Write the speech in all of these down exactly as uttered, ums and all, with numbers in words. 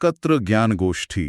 एकत्र ज्ञान गोष्ठी,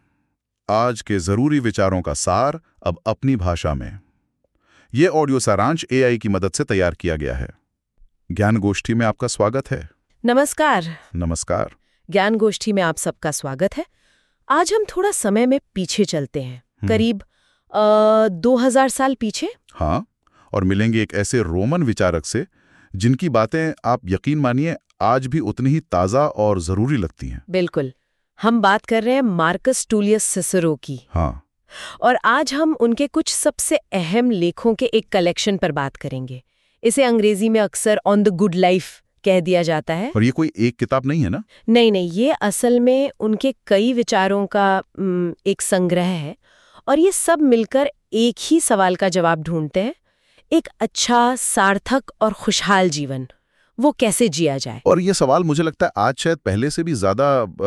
आज के जरूरी विचारों का सार अब अपनी भाषा में। ये ऑडियो सारांश एआई की मदद से तैयार किया गया है। ज्ञान गोष्ठी में आपका स्वागत है। नमस्कार। नमस्कार। ज्ञान गोष्ठी में आप सबका स्वागत है। आज हम थोड़ा समय में पीछे चलते हैं, करीब आ, दो हजार साल पीछे। हाँ, और मिलेंगे एक ऐसे रोमन विचारक से जिनकी बातें आप यकीन मानिए आज भी उतनी ही ताज़ा और ज़रूरी लगती हैं। बिल्कुल, हम बात कर रहे हैं मार्कस टूलियस सिसेरो की। हाँ। और आज हम उनके कुछ सबसे अहम लेखों के एक कलेक्शन पर बात करेंगे। इसे अंग्रेजी में अक्सर ऑन द गुड लाइफ कह दिया जाता है। और ये कोई एक किताब नहीं है ना? नहीं नहीं, ये असल में उनके कई विचारों का उम, एक संग्रह है, और ये सब मिलकर एक ही सवाल का जवाब ढूंढते हैं, एक अच्छा, सार्थक और खुशहाल जीवन वो कैसे जिया जाए। और ये सवाल मुझे लगता है आज शायद पहले से भी ज्यादा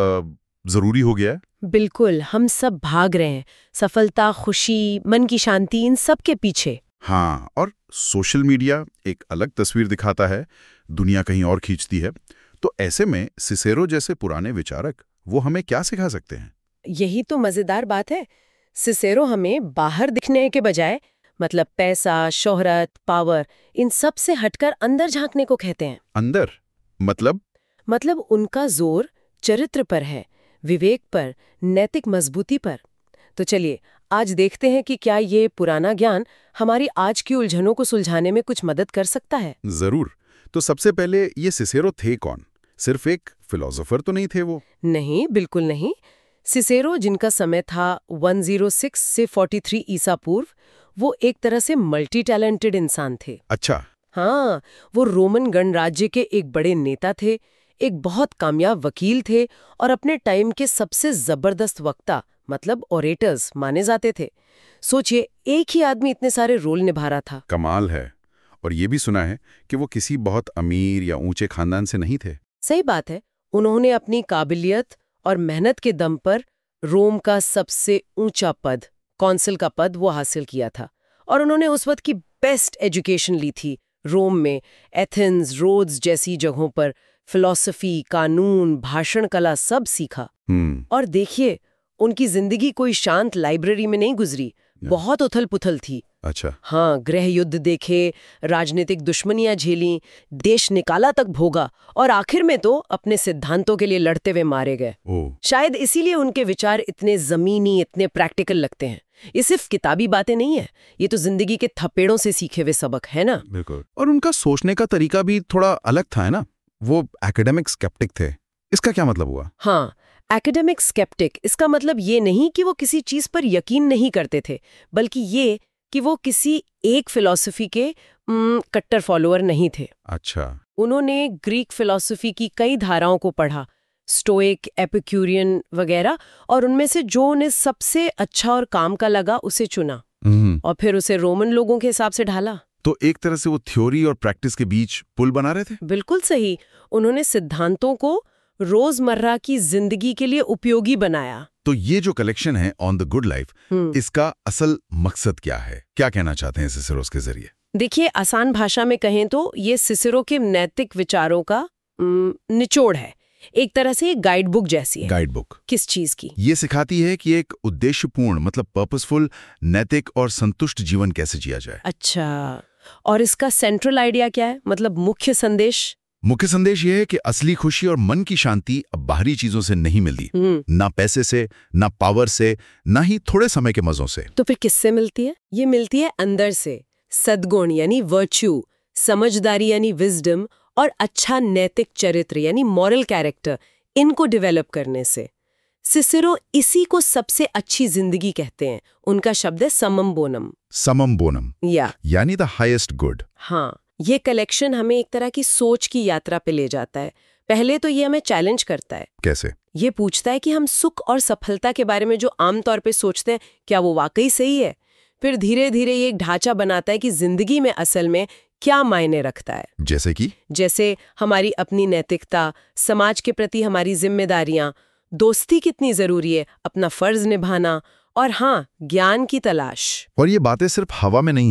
जरूरी हो गया है। बिल्कुल, हम सब भाग रहे हैं सफलता, खुशी, मन की शांति, इन सब के पीछे। हाँ, और सोशल मीडिया एक अलग तस्वीर दिखाता है, दुनिया कहीं और खींचती है। तो ऐसे में सिसेरो जैसे पुराने विचारक वो हमें क्या सिखा सकते हैं? यही तो मजेदार बात है। सिसेरो हमें बाहर दिखने के बजाय, मतलब पैसा, शोहरत, पावर, इन सब से हटकर अंदर झांकने को कहते हैं। अंदर मतलब? मतलब उनका जोर चरित्र पर है, विवेक पर, नैतिक मजबूती पर। तो चलिए आज देखते हैं कि क्या ये पुराना ज्ञान हमारी आज की उलझनों को सुलझाने में कुछ मदद कर सकता है। जरूर। तो सबसे पहले ये सिसेरो थे कौन? सिर्फ एक फिलोसोफर तो नहीं थे वो? नहीं, बिल्कुल नहीं। सिसेरो, जिनका समय था एक सौ छह से तैंतालीस ईसा पूर्व, वो एक तरह से मल्टी टैलेंटेड इंसान थे। अच्छा। हाँ, वो रोमन गणराज्य के एक बड़े नेता थे, एक बहुत कामयाब वकील थे, और अपने टाइम के सबसे जबरदस्त वक्ता, मतलब ओरेटर्स माने जाते थे। सोचिए, एक ही आदमी इतने सारे रोल निभा रहा था। कमाल है। और ये भी सुना है कि वो किसी बहुत अमीर या ऊंचे खानदान से नहीं थे। सही बात है। उन्होंने अपनी काबिलियत और मेहनत के दम पर रोम का सबसे ऊंचा पद, कौंसिल का पद, वो हासिल किया था। और उन्होंने उस वक्त की बेस्ट एजुकेशन ली थी। रोम में एथेंस, रोड्स जैसी जगहों पर फिलॉसफी, कानून, भाषण कला सब सीखा। और देखिए, उनकी जिंदगी कोई शांत लाइब्रेरी में नहीं गुजरी, बहुत उथल पुथल थी। अच्छा। हाँ, गृह युद्ध देखे, राजनीतिक दुश्मनियां झेली, देश निकाला तक भोगा, और आखिर में तो अपने सिद्धांतों के लिए लड़ते हुए मारे गए। शायद इसीलिए उनके विचार इतने जमीनी, इतने प्रैक्टिकल लगते हैं। ये सिर्फ किताबी बातें नहीं है, ये तो जिंदगी के थपेड़ों से सीखे हुए सबक है ना। बिल्कुल। और उनका सोचने का तरीका भी थोड़ा अलग था, है ना? वो एकेडमिक स्केप्टिक थे। इसका क्या मतलब हुआ? हाँ, एकेडमिक स्केप्टिक, इसका मतलब ये नहीं कि वो किसी चीज पर यकीन नहीं करते थे, बल्कि ये कि वो किसी एक फिलॉसफी के उम, कट्टर फॉलोअर नहीं थे। अच्छा। उन्होंने ग्रीक फिलॉसफी की कई धाराओं को पढ़ा, स्टोइक, एपिक्यूरियन वगैरह, और उनमें से जो उन्हें सबसे अच्छा और काम का लगा उसे चुना, और फिर उसे रोमन लोगों के हिसाब से ढाला। तो एक तरह से वो थ्योरी और प्रैक्टिस के बीच पुल बना रहे थे। बिल्कुल सही। उन्होंने सिद्धांतों को रोजमर्रा की जिंदगी के लिए उपयोगी बनाया। तो ये जो कलेक्शन है ऑन द गुड लाइफ, इसका असल मकसद क्या है? क्या कहना चाहते हैं सिसेरो के जरिए? देखिए, आसान भाषा में कहें तो ये सिसेरो के नैतिक विचारों का उम, निचोड़ है। एक तरह से एक गाइड बुक जैसी है। गाइड बुक किस चीज की? ये सिखाती है कि एक उद्देश्यपूर्ण, मतलब पर्पसफुल, नैतिक और संतुष्ट जीवन कैसे जिया जाए। अच्छा, और इसका सेंट्रल आइडिया क्या है, मतलब मुख्य संदेश? मुख्य संदेश ये है कि असली खुशी और मन की शांति अब बाहरी चीजों से नहीं मिलती, ना पैसे से, ना पावर से, ना ही थोड़े समय के मजों से। तो फिर किससे मिलती है? ये मिलती है अंदर से, सद्गुण यानी वर्च्यू, समझदारी यानी विजडम, और अच्छा नैतिक चरित्र यानी मॉरल कैरेक्टर, इनको डेवलप करने से। सिसेरो इसी को सबसे अच्छी जिंदगी कहते हैं। उनका शब्द है समम बोनम। समम बोनम या यानी द हाईएस्ट गुड। हाँ, ये कलेक्शन हमें एक तरह की सोच की यात्रा पे ले जाता है। पहले तो ये हमें चैलेंज करता है। कैसे? ये पूछता है कि हम सुख और सफलता के बारे में जो आमतौर पे सोचते हैं, क्या वो वाकई सही है? फिर धीरे धीरे ये एक ढांचा बनाता है कि जिंदगी में असल में क्या मायने रखता है। जैसे कि जैसे हमारी अपनी नैतिकता, समाज के प्रति हमारी जिम्मेदारियां, दोस्ती कितनी जरूरी है, अपना फर्ज निभाना, और हाँ, ज्ञान की तलाश। और ये बातें सिर्फ हवा में नहीं है ना?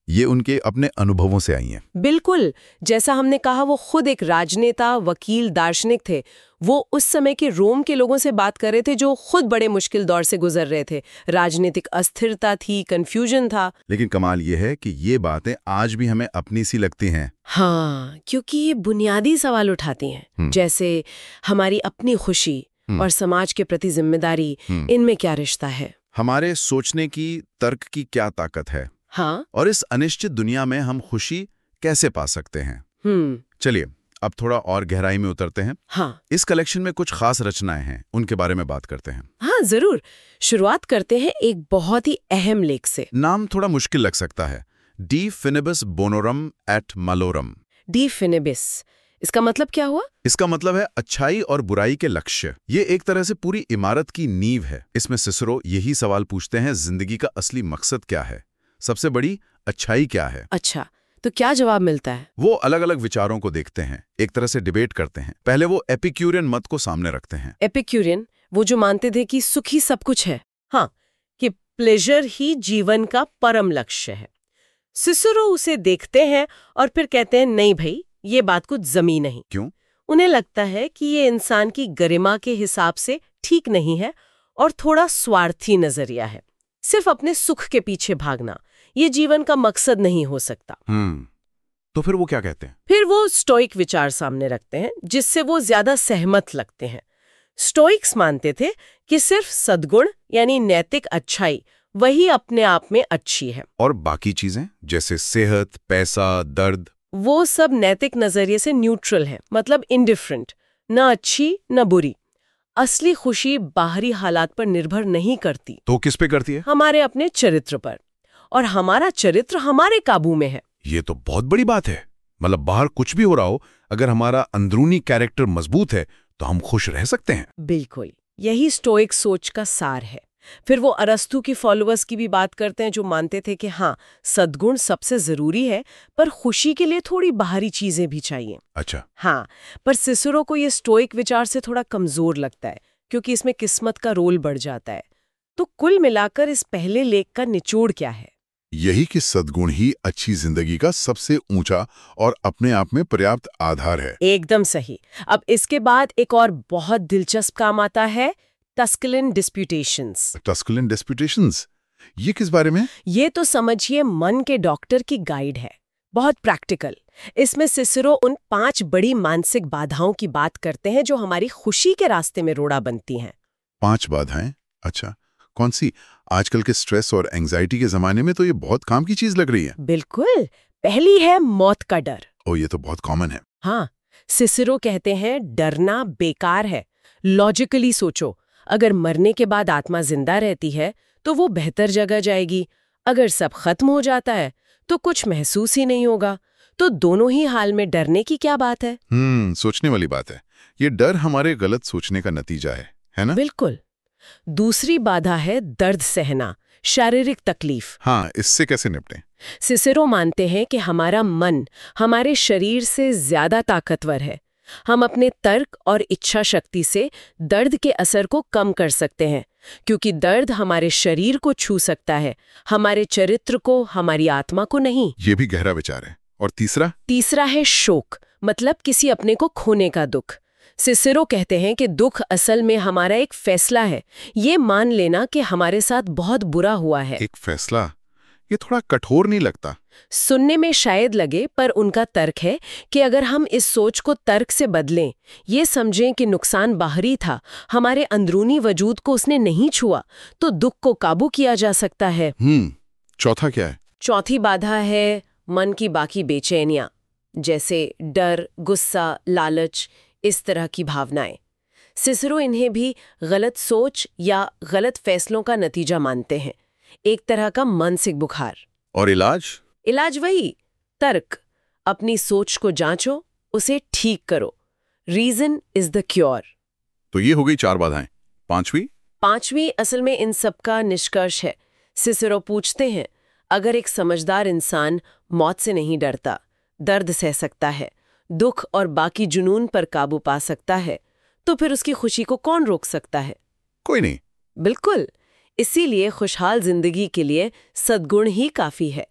ये उनके अपने अनुभवों से आई हैं। बिल्कुल, जैसा हमने कहा वो खुद एक राजनेता, वकील, दार्शनिक थे। वो उस समय के रोम के लोगों से बात कर रहे थे जो खुद बड़े मुश्किल दौर से गुजर रहे थे। राजनीतिक अस्थिरता थी, कंफ्यूजन था। लेकिन कमाल ये है कि ये बातें आज भी हमें अपनी सी लगती हैं। हाँ, क्योंकि ये बुनियादी सवाल उठाती हैं, जैसे हमारी अपनी खुशी और समाज के प्रति जिम्मेदारी, इनमें क्या रिश्ता है? हमारे सोचने की, तर्क की क्या ताकत है? हाँ, और इस अनिश्चित दुनिया में हम खुशी कैसे पा सकते हैं? हम्म, चलिए अब थोड़ा और गहराई में उतरते हैं। हाँ, इस कलेक्शन में कुछ खास रचनाएं हैं, उनके बारे में बात करते हैं। हाँ, जरूर। शुरुआत करते हैं एक बहुत ही अहम लेख से। नाम थोड़ा मुश्किल लग सकता है, डी फिनिबस बोनोरम एट मलोरम। डी फिनिबिस, इसका मतलब क्या हुआ? इसका मतलब है अच्छाई और बुराई के लक्ष्य। ये एक तरह से पूरी इमारत की नींव है। इसमें सिसरो यही सवाल पूछते हैं, जिंदगी का असली मकसद क्या है, सबसे बड़ी अच्छाई क्या है। अच्छा, तो क्या जवाब मिलता है? वो अलग अलग विचारों को देखते हैं, एक तरह से डिबेट करते हैं। पहले वो एपिक्यूरियन मत को सामने रखते हैं। एपिक्यूरियन, वो जो मानते थे कि सुख ही सब कुछ है, हाँ, कि प्लेजर ही जीवन का परम लक्ष्य है। सिसरो उसे देखते हैं और फिर कहते हैं, नहीं भाई, ये बात कुछ जमी नहीं। क्यों? उन्हें लगता है कि ये इंसान की गरिमा के हिसाब से ठीक नहीं है और थोड़ा स्वार्थी नजरिया है। सिर्फ अपने सुख के पीछे भागना ये जीवन का मकसद नहीं हो सकता। हम्म तो फिर वो क्या कहते हैं? फिर वो स्टोइक विचार सामने रखते हैं, जिससे वो ज्यादा सहमत लगते हैं। स्टोइक्स मानते थे कि सिर्फ सद्गुण यानी नैतिक अच्छाई वही अपने आप में अच्छी है, और बाकी चीजें जैसे सेहत, पैसा, दर्द, वो सब नैतिक नजरिए से न्यूट्रल है, मतलब इंडिफरेंट, न अच्छी न बुरी। असली खुशी बाहरी हालात पर निर्भर नहीं करती, तो किस पे करती है? हमारे अपने चरित्र पर, और हमारा चरित्र हमारे काबू में है। ये तो बहुत बड़ी बात है। मतलब बाहर कुछ भी हो रहा हो, अगर हमारा अंदरूनी कैरेक्टर मजबूत है तो हम खुश रह सकते हैं। बिल्कुल, यही स्टोइक सोच का सार है। फिर वो अरस्तु की फॉलोअर्स की भी बात करते हैं, जो मानते थे कि हाँ, सद्गुण सबसे जरूरी है, पर खुशी के लिए थोड़ी बाहरी चीजें भी चाहिए। अच्छा। हाँ, पर सिसरो को ये स्टोइक विचार से थोड़ा कमजोर लगता है, क्योंकि इसमें किस्मत का रोल बढ़ जाता है। तो कुल मिलाकर इस पहले लेख का निचोड़ क्या है? यही कि सद्गुण ही अच्छी जिंदगी का सबसे ऊंचा और अपने आप में पर्याप्त आधार है। एकदम सही। अब इसके बाद एक और बहुत दिलचस्प काम आता है, टस्कुलिन डिस्प्यूटेशंस। टस्कुलिन डिस्प्यूटेशंस, ये किस बारे में? ये तो समझिए मन के डॉक्टर की गाइड है, बहुत प्रैक्टिकल। इसमें सिसरो उन पांच बड़ी मानसिक बाधाओं की बात करते हैं जो हमारी खुशी के रास्ते में रोड़ा बनती हैं। पांच बाधाएं? अच्छा, कौन सी? आजकल के स्ट्रेस और एंजाइटी के जमाने में तो ये बहुत काम की चीज लग रही है। बिल्कुल। पहली है मौत का डर। ओ, ये तो बहुत कॉमन है। हाँ, सिसरो कहते हैं डरना बेकार है। लॉजिकली सोचो, अगर मरने के बाद आत्मा जिंदा रहती है तो वो बेहतर जगह जाएगी। अगर सब खत्म हो जाता है तो कुछ महसूस ही नहीं होगा। तो दोनों ही हाल में डरने की क्या बात है? हम्म सोचने वाली बात है। ये डर हमारे गलत सोचने का नतीजा है, है ना? बिल्कुल। दूसरी बाधा है दर्द सहना, शारीरिक तकलीफ। हाँ, इससे कैसे निपटें? सिसरो मानते हैं कि हमारा मन हमारे शरीर से ज्यादा ताकतवर है। हम अपने तर्क और इच्छा शक्ति से दर्द के असर को कम कर सकते हैं, क्योंकि दर्द हमारे शरीर को छू सकता है, हमारे चरित्र को, हमारी आत्मा को नहीं। ये भी गहरा विचार है। और तीसरा? तीसरा है शोक, मतलब किसी अपने को खोने का दुख। सिसरो कहते हैं कि दुख असल में हमारा एक फैसला है, ये मान लेना कि हमारे साथ बहुत बुरा हुआ है। एक फैसला? ये थोड़ा कठोर नहीं लगता? सुनने में शायद लगे, पर उनका तर्क है कि अगर हम इस सोच को तर्क से बदलें, ये समझें कि नुकसान बाहरी था, हमारे अंदरूनी वजूद को उसने नहीं छुआ, तो दुख को काबू किया जा सकता है। हम्म चौथा क्या है? चौथी बाधा है मन की बाकी बेचैनियां, जैसे डर, गुस्सा, लालच, इस तरह की भावनाएं। सिसरो इन्हें भी गलत सोच या गलत फैसलों का नतीजा मानते हैं, एक तरह का मानसिक बुखार। और इलाज? इलाज वही तर्क। अपनी सोच को जांचो, उसे ठीक करो। Reason is the cure. तो ये हो गई चार बाधाएं। पांचवी? पांचवी असल में इन सब का निष्कर्ष है। सिसरो पूछते हैं, अगर एक समझदार इंसान मौत से नहीं डरता, दर्द सह सकता है, दुख और बाकी जुनून पर काबू पा सकता है, तो फिर उसकी खुशी को कौन रोक सकता है? कोई नहीं। बिल्कुल। इसीलिए खुशहाल जिंदगी के लिए सद्गुण ही काफी है।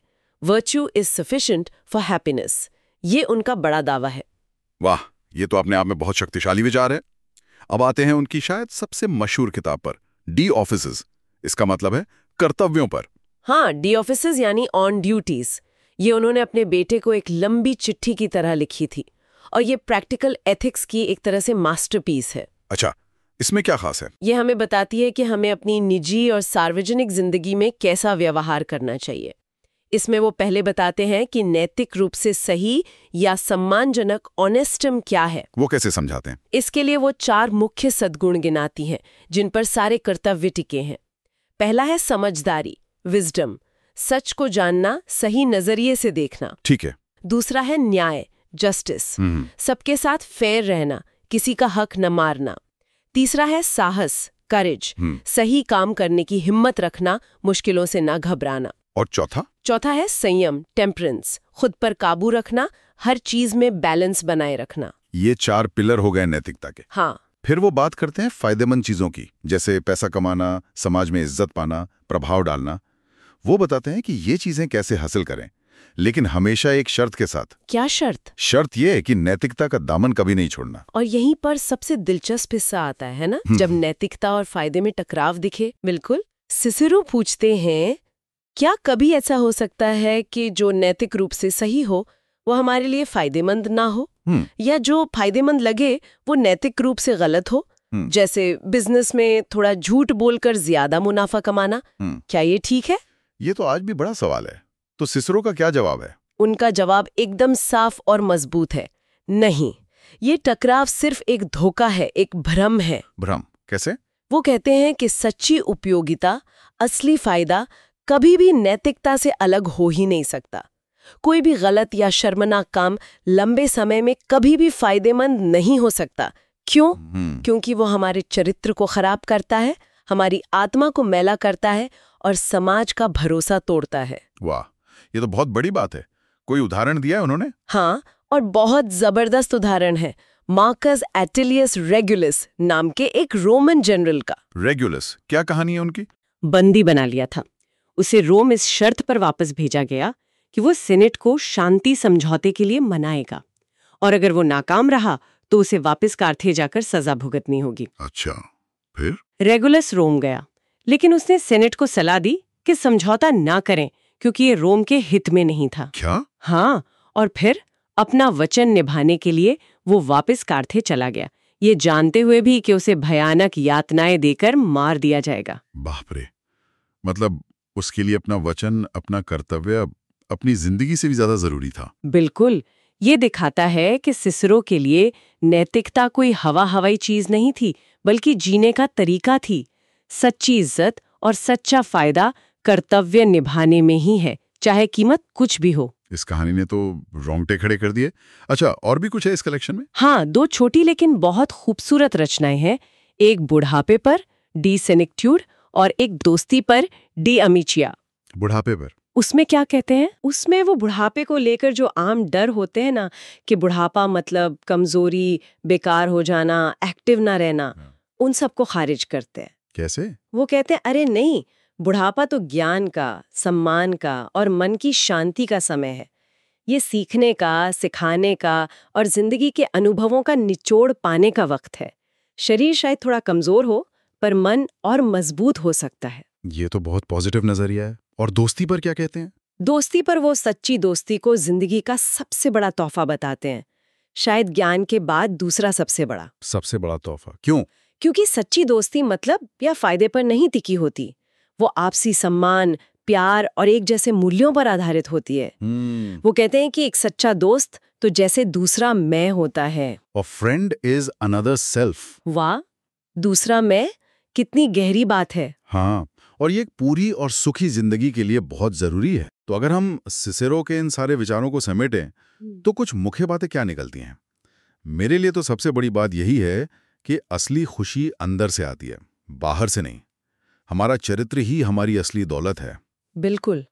Virtue is sufficient for happiness. ये उनका बड़ा दावा है। वाह, ये तो अपने आप में बहुत शक्तिशाली विचार है। अब आते हैं उनकी शायद सबसे मशहूर किताब पर, डी ऑफिसेज। इसका मतलब है कर्तव्यों पर। हाँ, डी ऑफिसेज यानी ऑन ड्यूटीज। ये उन्होंने अपने बेटे को एक लंबी चिट्ठी की तरह लिखी थी, और ये प्रैक्टिकल एथिक्स की एक तरह से मास्टरपीस है। अच्छा, इसमें क्या खास है? ये हमें बताती है कि हमें अपनी निजी और सार्वजनिक जिंदगी में कैसा व्यवहार करना चाहिए। इसमें वो पहले बताते हैं कि नैतिक रूप से सही या सम्मानजनक ऑनेस्टम क्या है। वो कैसे समझाते हैं? इसके लिए वो चार मुख्य सद्गुण गिनाती हैं, जिन पर सारे कर्तव्य टिके हैं। पहला है समझदारी, विजडम, सच को जानना, सही नजरिए से देखना। ठीक है। दूसरा है न्याय, जस्टिस, सबके साथ फेयर रहना, किसी का हक न मारना। तीसरा है साहस, करेज, सही काम करने की हिम्मत रखना, मुश्किलों से न घबराना। और चौथा? चौथा है संयम, टेम्परेंस, खुद पर काबू रखना, हर चीज में बैलेंस बनाए रखना। ये चार पिलर हो गए नैतिकता के। हाँ। फिर वो बात करते हैं फायदेमंद चीजों की, जैसे पैसा कमाना, समाज में इज्जत पाना, प्रभाव डालना। वो बताते हैं कि ये चीजें कैसे हासिल करें, लेकिन हमेशा एक शर्त के साथ। क्या शर्त? शर्त ये है कि नैतिकता का दामन कभी नहीं छोड़ना। और यहीं पर सबसे दिलचस्प हिस्सा आता है ना, जब नैतिकता और फायदे में टकराव दिखे। बिल्कुल। सिसिरो पूछते हैं, क्या कभी ऐसा हो सकता है कि जो नैतिक रूप से सही हो वो हमारे लिए फायदेमंद ना हो, या जो फायदेमंद लगे वो नैतिक रूप से गलत हो? जैसे बिजनेस में थोड़ा झूठ बोलकर ज्यादा मुनाफा कमाना, क्या ये ठीक है? ये तो आज भी बड़ा सवाल है। तो सिसरो का क्या जवाब है? उनका जवाब एकदम साफ और मजबूत है। नहीं, ये टकराव सिर्फ एक धोखा है, एक भ्रम है। भ्रम कैसे? वो कहते हैं कि सच्ची उपयोगिता, असली फायदा कभी भी नैतिकता से अलग हो ही नहीं सकता। कोई भी गलत या शर्मनाक काम लंबे समय में कभी भी फायदेमंद नहीं हो सकता। क्यों? क्योंकि वो हमारे चरित्र को खराब करता है, हमारी आत्मा को मैला करता है और समाज का भरोसा तोड़ता है। वाह, ये तो बहुत बड़ी बात है। कोई उदाहरण दिया है उन्होंने? हाँ, और बहुत जबरदस्त उदाहरण है। मार्कस एटिलियस रेगुलस नाम के एक रोमन जनरल का। रेगुलस, क्या कहानी है उनकी? बंदी बना लिया था। उसे रोम इस शर्त पर वापस भेजा गया कि वो सीनेट को शांति समझौते के लिए मनाएगा, और अगर वो नाकाम रहा तो उसे वापस कारथे जाकर सजा भुगतनी होगी। अच्छा, फिर? रेगुलस रोम गया, लेकिन उसने सीनेट को सलाह दी कि समझौता ना करें, क्योंकि ये रोम के हित में नहीं था। क्या? हाँ, और फिर अपना वचन निभाने के लिए वो वापस कारथे चला गया, ये जानते हुए भी कि उसे भयानक यातनाएं देकर मार दिया जाएगा। बाप रे, मतलब उसके लिए अपना वचन, अपना कर्तव्य, अपनी जिंदगी से भी ज्यादा जरूरी था। बिल्कुल। ये दिखाता है कि सिसरो के लिए नैतिकता कोई हवा हवाई चीज नहीं थी, बल्कि जीने का तरीका थी। सच्ची इज्जत और सच्चा फायदा कर्तव्य निभाने में ही है, चाहे कीमत कुछ भी हो। इस कहानी ने तो रोंगटे खड़े कर दिए। अच्छा, और भी कुछ है इस कलेक्शन में? हाँ, दो छोटी लेकिन बहुत खूबसूरत रचनाएं हैं। एक बुढ़ापे पर, डी सेनेक्ट्यूड, और एक दोस्ती पर, डी अमीचिया। बुढ़ापे पर उसमें क्या कहते हैं? उसमें वो बुढ़ापे को लेकर जो आम डर होते हैं ना, कि बुढ़ापा मतलब कमजोरी, बेकार हो जाना, एक्टिव ना रहना, उन सबको खारिज करते हैं। कैसे? वो कहते हैं, अरे नहीं, बुढ़ापा तो ज्ञान का, सम्मान का और मन की शांति का समय है। ये सीखने का, सिखाने का और जिंदगी के अनुभवों का निचोड़ पाने का वक्त है। शरीर शायद थोड़ा कमजोर हो, पर मन और मजबूत हो सकता है। ये तो बहुत पॉजिटिव नजरिया है। और दोस्ती पर क्या कहते हैं? दोस्ती पर वो सच्ची दोस्ती को जिंदगी का सबसे बड़ा तोहफा बताते हैं, शायद ज्ञान के बाद दूसरा सबसे बड़ा। सबसे बड़ा तोहफा क्यों? क्योंकि सच्ची दोस्ती मतलब या फायदे पर नहीं टिकी होती, वो आपसी सम्मान, प्यार और एक जैसे मूल्यों पर आधारित होती है। hmm. वो कहते हैं कि एक सच्चा दोस्त तो जैसे दूसरा मैं होता है। A friend is another self. वाह, दूसरा मैं, कितनी गहरी बात है। हाँ, और ये एक पूरी और सुखी जिंदगी के लिए बहुत जरूरी है। तो अगर हम सिसेरो के इन सारे विचारों को समेटें तो कुछ मुख्य बातें क्या निकलती हैं? मेरे लिए तो सबसे बड़ी बात यही है कि असली खुशी अंदर से आती है, बाहर से नहीं। हमारा चरित्र ही हमारी असली दौलत है। बिल्कुल।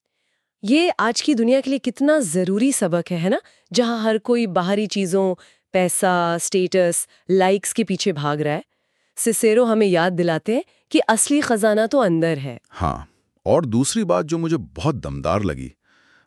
ये आज की दुनिया के लिए कितना जरूरी सबक है, है ना? जहां हर कोई बाहरी चीजों, पैसा, स्टेटस, लाइक्स के पीछे भाग रहा है। सिसेरो हमें याद दिलाते हैं कि असली खजाना तो अंदर है। हाँ, और दूसरी बात जो मुझे बहुत दमदार लगी,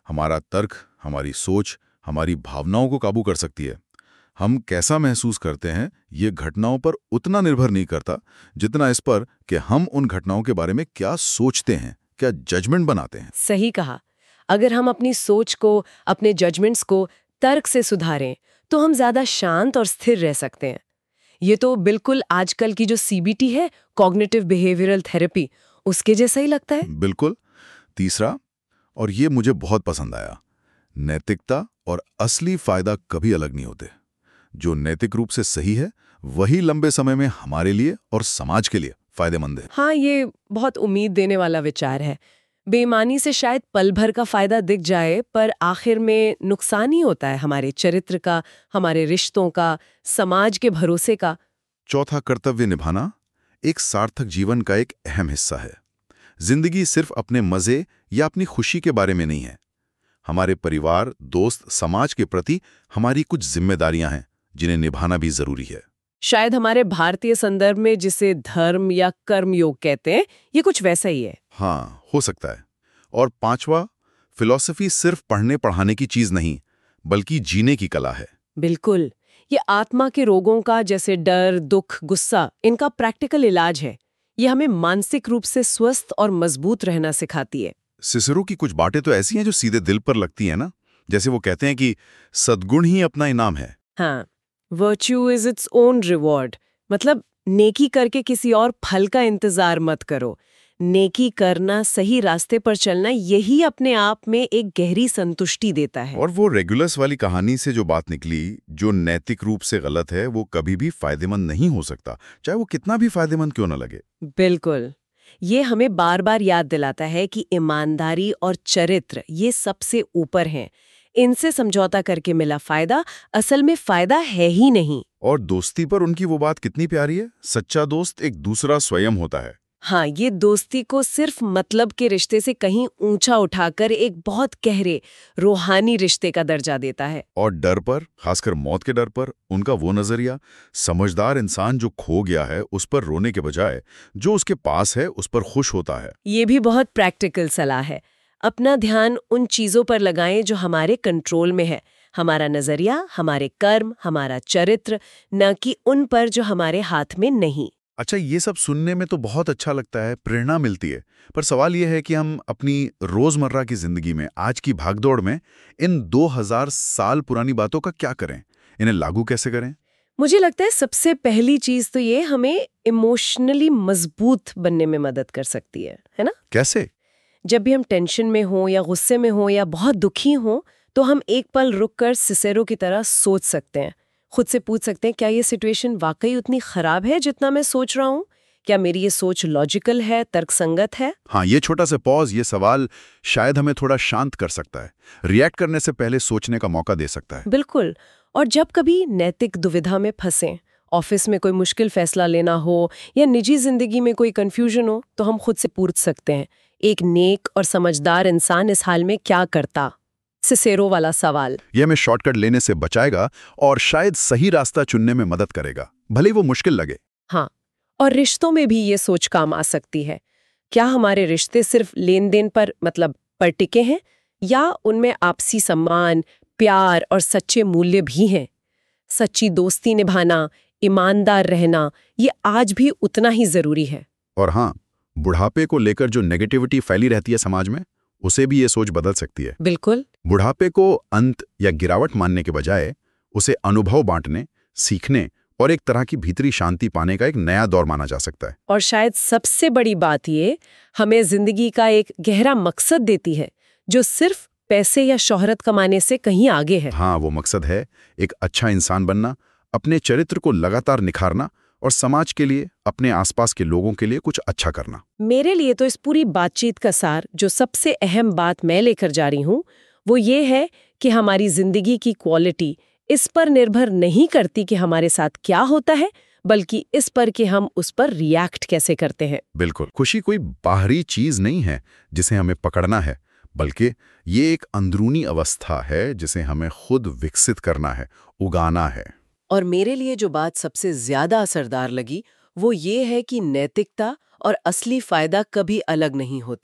हमारा तर्क, हमारी सोच, हमारी भावनाओं को काबू कर सकती है। हम कैसा महसूस करते हैं ये घटनाओं पर उतना निर्भर नहीं करता जितना इस पर कि हम उन घटनाओं के बारे में क्या सोचते हैं, क्या जजमेंट बनाते हैं। सही कहा। अगर हम अपनी सोच को, अपने जजमेंट्स को तर्क से सुधारें तो हम ज्यादा शांत और स्थिर रह सकते हैं। ये तो बिल्कुल आजकल की जो सीबीटी है, कॉग्निटिव बिहेवियरल थेरेपी, उसके जैसा ही लगता है। बिल्कुल। तीसरा, और ये मुझे बहुत पसंद आया, नैतिकता और असली फायदा कभी अलग नहीं होते। जो नैतिक रूप से सही है वही लंबे समय में हमारे लिए और समाज के लिए फायदेमंद है। हाँ, ये बहुत उम्मीद देने वाला विचार है। बेईमानी से शायद पल भर का फायदा दिख जाए, पर आखिर में नुकसान ही होता है हमारे चरित्र का, हमारे रिश्तों का, समाज के भरोसे का। चौथा, कर्तव्य निभाना एक सार्थक जीवन का एक अहम हिस्सा है। जिंदगी सिर्फ अपने मजे या अपनी खुशी के बारे में नहीं है। हमारे परिवार, दोस्त, समाज के प्रति हमारी कुछ जिम्मेदारियां हैं जिन्हें निभाना भी जरूरी है। शायद हमारे भारतीय संदर्भ में जिसे धर्म या कर्म योग कहते हैं, ये कुछ वैसा ही है। हाँ, हो सकता है। और पांचवा, फिलॉसफी सिर्फ पढ़ने पढ़ाने की चीज नहीं बल्कि जीने की कला है। बिल्कुल। ये आत्मा के रोगों का, जैसे डर, दुख, गुस्सा, इनका प्रैक्टिकल इलाज है। ये हमें मानसिक रूप से स्वस्थ और मजबूत रहना सिखाती है। सिसरो की कुछ बातें तो ऐसी हैं जो सीधे दिल पर लगती हैं ना। जैसे वो कहते हैं कि सद्गुण ही अपना इनाम है। हाँ, virtue is its own reward. मतलब नेकी करके किसी और फल का इंतजार मत करो। नेकी करना, सही रास्ते पर चलना, यही अपने आप में एक गहरी संतुष्टि देता है। और वो रेगुलर्स वाली कहानी से जो बात निकली, जो नैतिक रूप से गलत है वो कभी भी फायदेमंद नहीं हो सकता, चाहे वो कितना भी फायदेमंद क्यों न लगे। बिल्कुल। ये हमें बार बार याद दिलाता है कि ईमानदारी और चरित्र ये सबसे ऊपर हैं। इनसे समझौता करके मिला फायदा असल में फायदा है ही नहीं। और दोस्ती पर उनकी वो बात कितनी प्यारी है, सच्चा दोस्त एक दूसरा स्वयं होता है। हाँ, ये दोस्ती को सिर्फ मतलब के रिश्ते से कहीं ऊंचा उठाकर एक बहुत गहरे रूहानी रिश्ते का दर्जा देता है। और डर पर, खासकर मौत के डर पर, उनका वो नजरिया, समझदार इंसान जो खो गया है उस पर रोने के बजाय जो उसके पास है उस पर खुश होता है। ये भी बहुत प्रैक्टिकल सलाह है। अपना ध्यान उन चीजों पर लगाएं जो हमारे कंट्रोल में है, हमारा नजरिया, हमारे कर्म, हमारा चरित्र, न कि उन पर जो हमारे हाथ में नहीं। अच्छा, ये सब सुनने में तो बहुत अच्छा लगता है, प्रेरणा मिलती है, पर सवाल ये है कि हम अपनी रोजमर्रा की जिंदगी में, आज की भागदौड़ में, इन दो हज़ार साल पुरानी बातों का क्या करें, इन्हें लागू कैसे करें? मुझे लगता है सबसे पहली चीज तो ये हमें इमोशनली मजबूत बनने में मदद कर सकती है, है ना? कैसे? जब भी हम टेंशन में हो या गुस्से में हो या बहुत दुखी हो, तो हम एक पल रुककर सिसेरो की तरह सोच सकते हैं। खुद से पूछ सकते हैं, क्या ये सिचुएशन वाकई उतनी खराब है जितना मैं सोच रहा हूँ? क्या मेरी ये सोच लॉजिकल है, तर्कसंगत है? हाँ, ये छोटा सा पॉज, ये सवाल शायद हमें थोड़ा शांत कर सकता है, रिएक्ट करने से पहले सोचने का मौका दे सकता है। बिल्कुल। और जब कभी नैतिक दुविधा में फंसें, ऑफिस में कोई मुश्किल फैसला लेना हो या निजी जिंदगी में कोई कंफ्यूजन हो, तो हम खुद से पूछ सकते हैं, एक नेक और समझदार इंसान इस हाल में क्या करता? सिसेरो वाला सवाल। यह हमें शॉर्टकट लेने से बचाएगा और शायद सही रास्ता चुनने में मदद करेगा, भले ही वो मुश्किल लगे। हाँ, और रिश्तों में भी ये सोच काम आ सकती है। क्या हमारे रिश्ते सिर्फ लेन देन पर, मतलब पर टिके हैं, या उनमें आपसी सम्मान, प्यार और सच्चे मूल्य भी हैं? सच्ची दोस्ती निभाना, ईमानदार रहना, ये आज भी उतना ही जरूरी है। और हाँ, बुढ़ापे को लेकर जो नेगेटिविटी फैली रहती है समाज में, उसे भी ये सोच बदल सकती है। बिल्कुल। बुढ़ापे को अंत या गिरावट मानने के बजाय उसे अनुभव बांटने, सीखने और एक तरह की भीतरी शांति पाने का एक नया दौर माना जा सकता है। और शायद सबसे बड़ी बात ये हमें जिंदगी का एक गहरा मकसद देती है, जो सिर्फ पैसे या शोहरत कमाने से कहीं आगे है। हाँ, वो मकसद है एक अच्छा इंसान बनना, अपने चरित्र को लगातार निखारना और समाज के लिए, अपने आसपास के लोगों के लिए कुछ अच्छा करना। मेरे लिए तो इस पूरी बातचीत का सार, जो सबसे अहम बात मैं लेकर जा रही हूँ, वो ये है कि हमारी जिंदगी की क्वालिटी इस पर निर्भर नहीं करती कि हमारे साथ क्या होता है, बल्कि इस पर कि हम उस पर रिएक्ट कैसे करते हैं। बिल्कुल। खुशी कोई बाहरी चीज नहीं है जिसे हमें पकड़ना है, बल्कि ये एक अंदरूनी अवस्था है जिसे हमें खुद विकसित करना है, उगाना है। और मेरे लिए जो बात सबसे ज्यादा असरदार लगी वो ये है कि नैतिकता और असली फायदा कभी अलग नहीं होते।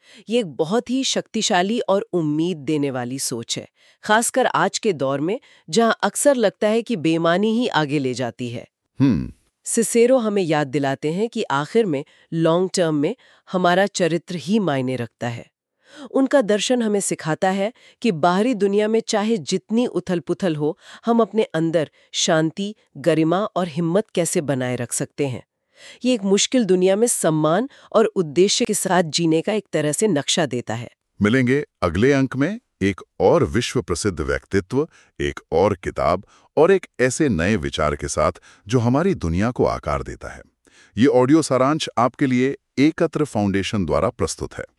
ये एक बहुत ही शक्तिशाली और उम्मीद देने वाली सोच है, खासकर आज के दौर में जहां अक्सर लगता है कि बेईमानी ही आगे ले जाती है। हम्म सिसेरो हमें याद दिलाते हैं कि आखिर में लॉन्ग टर्म में हमारा चरित्र ही मायने रखता है। उनका दर्शन हमें सिखाता है कि बाहरी दुनिया में चाहे जितनी उथल-पुथल हो, हम अपने अंदर शांति, गरिमा और हिम्मत कैसे बनाए रख सकते हैं। ये एक मुश्किल दुनिया में सम्मान और उद्देश्य के साथ जीने का एक तरह से नक्शा देता है। मिलेंगे अगले अंक में एक और विश्व प्रसिद्ध व्यक्तित्व, एक और किताब और एक ऐसे नए विचार के साथ जो हमारी दुनिया को आकार देता है। ये ऑडियो सारांश आपके लिए एकत्र फाउंडेशन द्वारा प्रस्तुत है।